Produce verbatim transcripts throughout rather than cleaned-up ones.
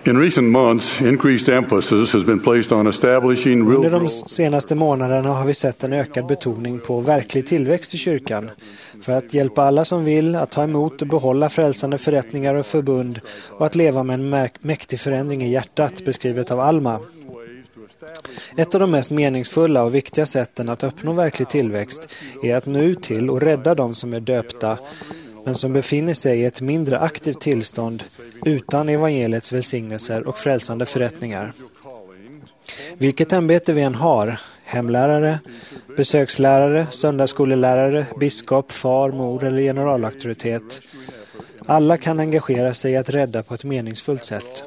In recent months, increased emphasis has been placed on establishing real Under de growth. senaste månaderna har vi sett en ökad betoning på verklig tillväxt i kyrkan för att hjälpa alla som vill att ta emot och behålla frälsande förrättningar och förbund och att leva med en mäktig förändring i hjärtat, beskrivet av Alma. Ett av de mest meningsfulla och viktiga sätten att uppnå verklig tillväxt är att nå ut till och rädda de som är döpta men som befinner sig i ett mindre aktivt tillstånd utan evangeliets välsignelser och frälsande förrättningar. Vilket ämbete vi än har, hemlärare, besökslärare, söndagsskolelärare, biskop, far, mor eller generalauktoritet, alla kan engagera sig i att rädda på ett meningsfullt sätt.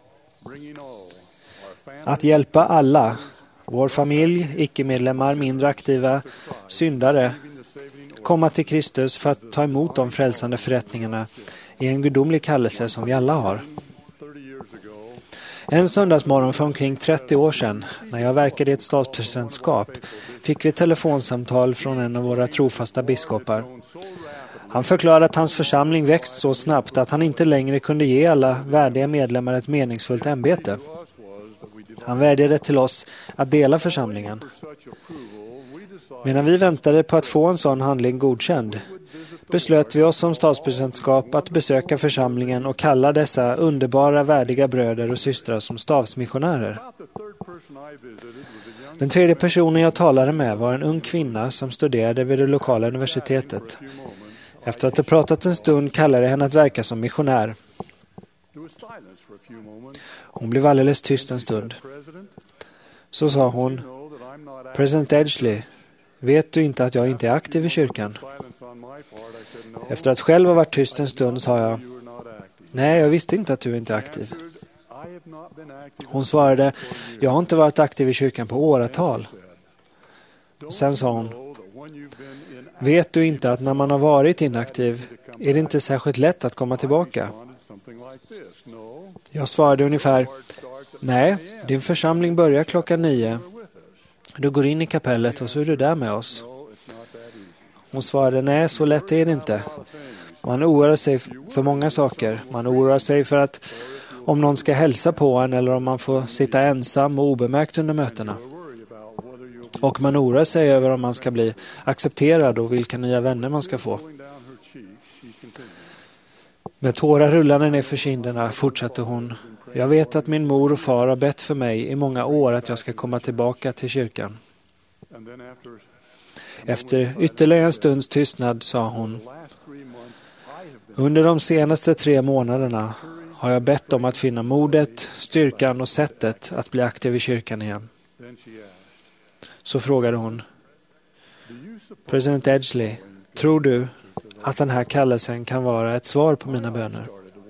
Att hjälpa alla, vår familj, icke-medlemmar, mindre aktiva, syndare, komma till Kristus för att ta emot de frälsande förrättningarna är en gudomlig kallelse som vi alla har. En söndagsmorgon för omkring trettio år sedan, när jag verkade i ett statspresidentskap, fick vi ett telefonsamtal från en av våra trofasta biskopar. Han förklarade att hans församling växt så snabbt att han inte längre kunde ge alla värdiga medlemmar ett meningsfullt ämbete. Han vädjade till oss att dela församlingen. Medan vi väntade på att få en sån handling godkänd, beslöt vi oss som statspresidentskap att besöka församlingen och kalla dessa underbara, värdiga bröder och systrar som stavsmissionärer. Den tredje personen jag talade med var en ung kvinna som studerade vid det lokala universitetet. Efter att ha pratat en stund kallade jag henne att verka som missionär. Hon blev alldeles tyst en stund. Så sa hon: President Edgley, vet du inte att jag inte är aktiv i kyrkan? Efter att själv ha varit tyst en stund sa jag: Nej, jag visste inte att du inte är aktiv. Hon svarade: Jag har inte varit aktiv i kyrkan på åratal. Sen sa hon: Vet du inte att när man har varit inaktiv är det inte särskilt lätt att komma tillbaka? Jag svarade ungefär: Nej, din församling börjar klockan nio. Du går in i kapellet och så är du där med oss. Hon svarade: Nej, så lätt är det inte. Man oroar sig för många saker. Man oroar sig för att om någon ska hälsa på en eller om man får sitta ensam och obemärkt under mötena. Och man oroar sig över om man ska bli accepterad och vilka nya vänner man ska få. Med tårar rullande ner för kinderna fortsatte hon: Jag vet att min mor och far har bett för mig i många år att jag ska komma tillbaka till kyrkan. Efter ytterligare en stunds tystnad sa hon: Under de senaste tre månaderna har jag bett om att finna modet, styrkan och sättet att bli aktiv i kyrkan igen. Så frågade hon: President Edgley, tror du att den här kallelsen kan vara ett svar på mina böner?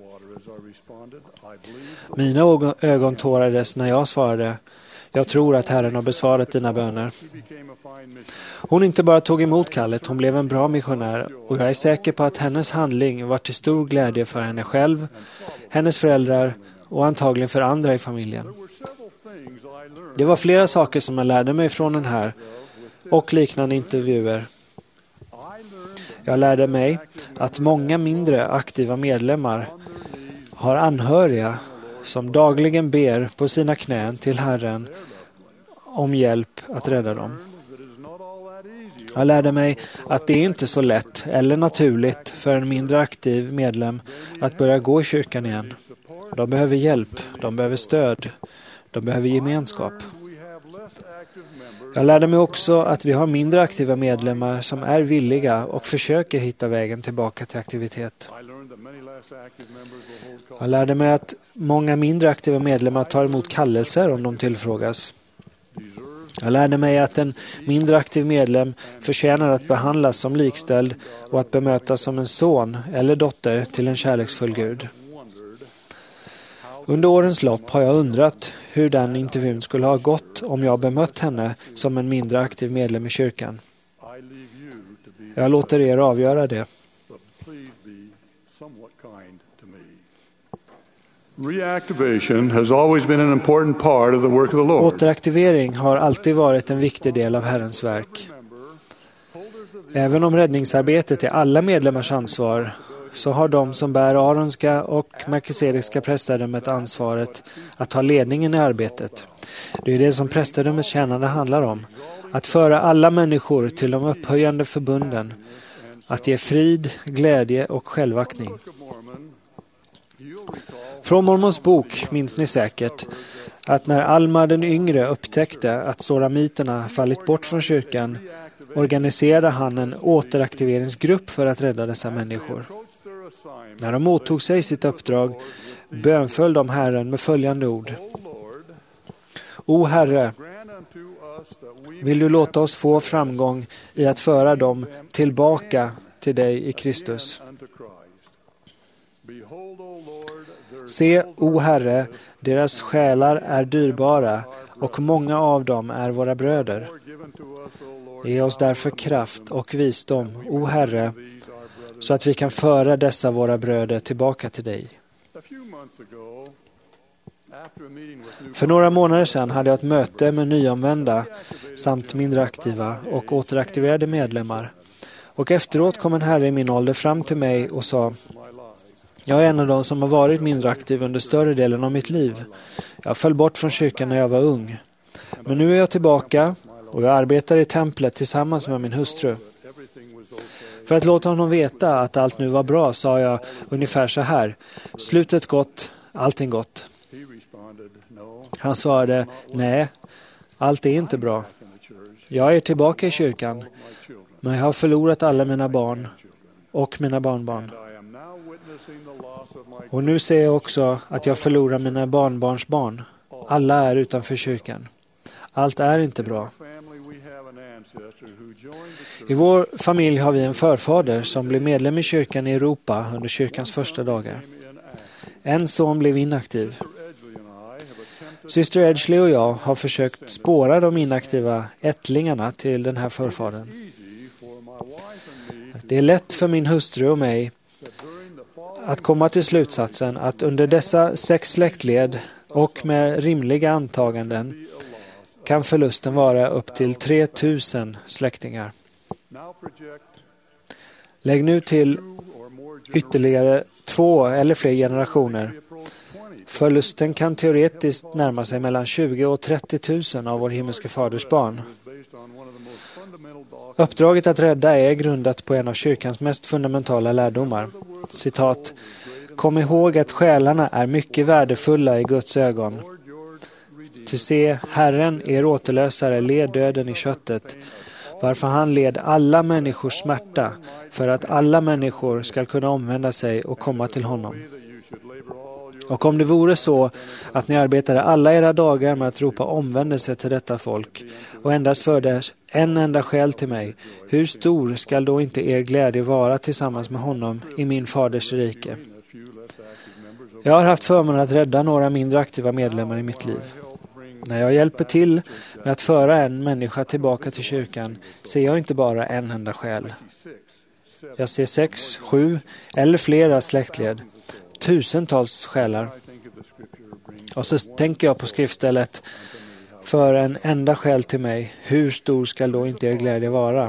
Mina ögon tårades när jag svarade: Jag tror att Herren har besvarat dina böner. Hon inte bara tog emot kallet, hon blev en bra missionär och jag är säker på att hennes handling var till stor glädje för henne själv, hennes föräldrar och antagligen för andra i familjen. Det var flera saker som jag lärde mig från den här och liknande intervjuer. Jag lärde mig att många mindre aktiva medlemmar har anhöriga som dagligen ber på sina knän till Herren om hjälp att rädda dem. Jag lärde mig att det är inte så lätt eller naturligt för en mindre aktiv medlem att börja gå i kyrkan igen. De behöver hjälp, de behöver stöd, de behöver gemenskap. Jag lärde mig också att vi har mindre aktiva medlemmar som är villiga och försöker hitta vägen tillbaka till aktivitet. Jag lärde mig att många mindre aktiva medlemmar tar emot kallelser om de tillfrågas. Jag lärde mig att en mindre aktiv medlem förtjänar att behandlas som likställd och att bemötas som en son eller dotter till en kärleksfull Gud. Under årens lopp har jag undrat hur den intervjun skulle ha gått om jag bemött henne som en mindre aktiv medlem i kyrkan. Jag låter er avgöra det. Reactivation has always been an important part of the work of the Lord. Återaktivering har alltid varit en viktig del av Herrens verk. Även om räddningsarbetet är alla medlemmars ansvar så har de som bär aronska och melkisedekska prästadömet ansvaret att ta ledningen i arbetet. Det är det som prästadömets tjänande handlar om. Att föra alla människor till de upphöjande förbunden. Att ge frid, glädje och självaktning. Från Mormons bok minns ni säkert att när Alma den yngre upptäckte att soramiterna fallit bort från kyrkan organiserade han en återaktiveringsgrupp för att rädda dessa människor. När de mottog sig sitt uppdrag bönföll de Herren med följande ord. O Herre, vill du låta oss få framgång i att föra dem tillbaka till dig i Kristus. Se, o Herre, deras själar är dyrbara och många av dem är våra bröder. Ge oss därför kraft och visdom, o Herre, så att vi kan föra dessa våra bröder tillbaka till dig. För några månader sedan hade jag ett möte med nyomvända samt mindre aktiva och återaktiverade medlemmar. Och efteråt kom en herre i min ålder fram till mig och sa: jag är en av de som har varit mindre aktiv under större delen av mitt liv. Jag föll bort från kyrkan när jag var ung. Men nu är jag tillbaka och jag arbetar i templet tillsammans med min hustru. För att låta honom veta att allt nu var bra sa jag ungefär så här: slutet gott, allting gott. Han svarade: nej, allt är inte bra. Jag är tillbaka i kyrkan, men jag har förlorat alla mina barn och mina barnbarn. Och nu ser jag också att jag förlorar mina barnbarns barn. Alla är utanför kyrkan. Allt är inte bra. I vår familj har vi en förfader som blev medlem i kyrkan i Europa under kyrkans första dagar. En son blev inaktiv. Syster Edgley och jag har försökt spåra de inaktiva ättlingarna till den här förfadern. Det är lätt för min hustru och mig att komma till slutsatsen att under dessa sex släktled och med rimliga antaganden kan förlusten vara upp till tre tusen släktingar. Lägg nu till ytterligare två eller fler generationer. Förlusten kan teoretiskt närma sig mellan tjugo och trettio tusen av vår himmelske faders barn. Uppdraget att rädda är grundat på en av kyrkans mest fundamentala lärdomar. Citat: kom ihåg att själarna är mycket värdefulla i Guds ögon. Ty se, Herren, er återlösare, led döden i köttet, varför han led alla människors smärta, för att alla människor ska kunna omvända sig och komma till honom. Och om det vore så att ni arbetade alla era dagar med att ropa omvändelse till detta folk och endast förde en enda själ till mig, hur stor skall då inte er glädje vara tillsammans med honom i min faders rike? Jag har haft förmånen att rädda några mindre aktiva medlemmar i mitt liv. När jag hjälper till med att föra en människa tillbaka till kyrkan ser jag inte bara en enda själ. Jag ser sex, sju eller flera släktled. Tusentals själar. Och så tänker jag på skriftstället: för en enda själ till mig, hur stor skall då inte er glädje vara?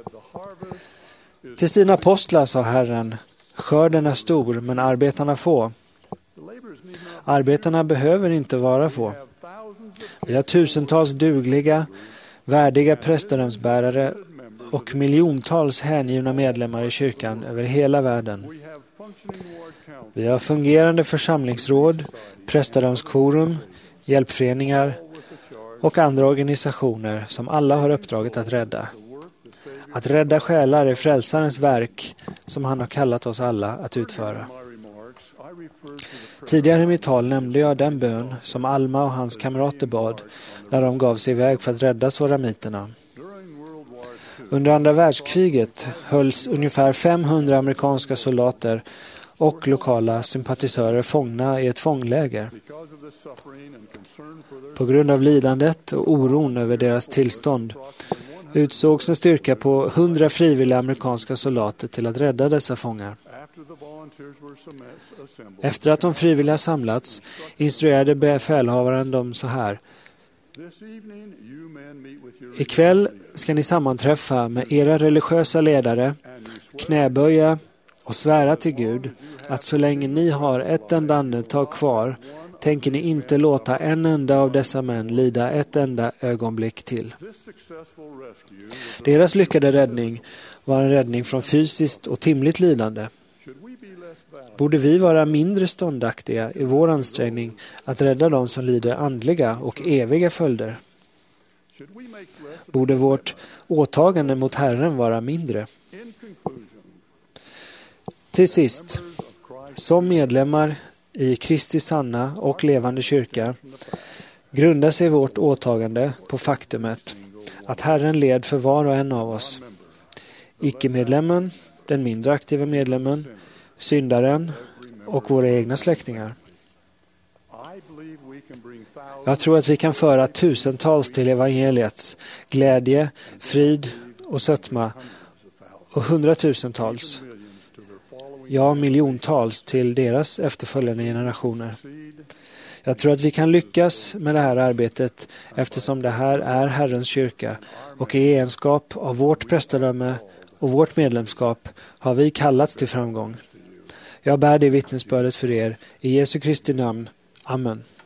Till sina apostlar sa Herren: skörden är stor, men arbetarna få. Arbetarna behöver inte vara få. Vi har tusentals dugliga, värdiga prästadömsbärare och miljontals hängivna medlemmar i kyrkan över hela världen. Vi har fungerande församlingsråd, prästadömskorum, hjälpföreningar och andra organisationer som alla har uppdraget att rädda. Att rädda själar är frälsarens verk som han har kallat oss alla att utföra. Tidigare i mitt tal nämnde jag den bön som Alma och hans kamrater bad när de gav sig iväg för att rädda soramiterna. Under andra världskriget hölls ungefär femhundra amerikanska soldater och lokala sympatisörer fångna i ett fångläger. På grund av lidandet och oron över deras tillstånd utsågs en styrka på hundra frivilliga amerikanska soldater till att rädda dessa fångar. Efter att de frivilliga samlats instruerade befälhavaren dem så här: ikväll ska ni sammanträffa med era religiösa ledare, knäböja och svära till Gud att så länge ni har ett enda andetag kvar tänker ni inte låta en enda av dessa män lida ett enda ögonblick till. Deras lyckade räddning var en räddning från fysiskt och timligt lidande. Borde vi vara mindre ståndaktiga i vår ansträngning att rädda dem som lider andliga och eviga följder? Borde vårt åtagande mot Herren vara mindre? Till sist, som medlemmar i Kristi sanna och levande kyrka grundar sig vårt åtagande på faktumet att Herren led för var och en av oss. Icke-medlemmen, den mindre aktiva medlemmen, syndaren och våra egna släktingar. Jag tror att vi kan föra tusentals till evangeliets glädje, frid och sötma och hundratusentals, ja miljontals till deras efterföljande generationer. Jag tror att vi kan lyckas med det här arbetet eftersom det här är Herrens kyrka och i egenskap av vårt prästadöme och vårt medlemskap har vi kallats till framgång. Jag bär det vittnesbördet för er i Jesu Kristi namn. Amen.